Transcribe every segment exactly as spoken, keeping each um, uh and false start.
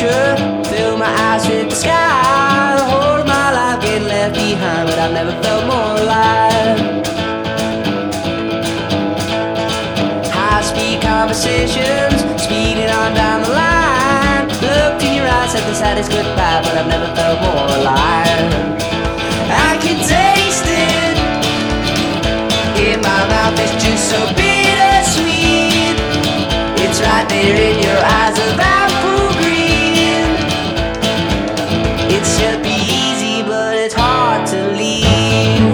future, fill my eyes with the sky. The whole of my life getting left behind, but I've never felt more alive. High-speed conversations, speeding on down the line. Looked in your eyes, said the saddest goodbye, but I've never felt more alive. I can taste it in my mouth, it's just so bittersweet. It's right there in your eyes of apple green. It should be easy, but it's hard to leave.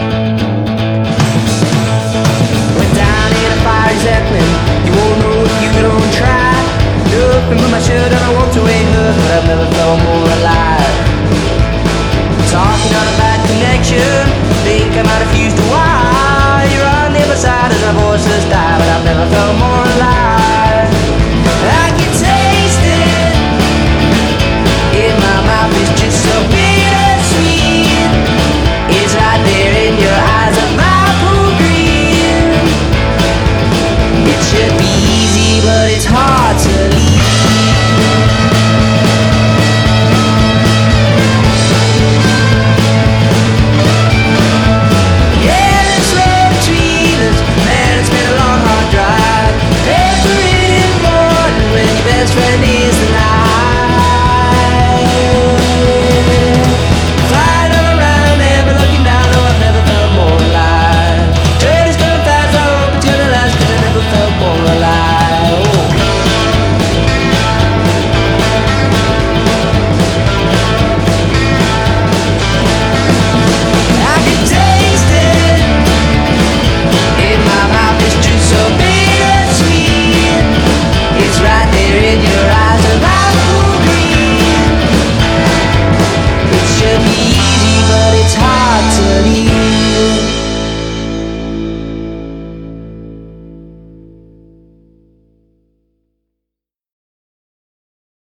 Went down in a fiery Zeppelin, you won't know if you don't try. Nothing but my shirt and I walked away, but I've never felt more alive. Talking on a bad connection,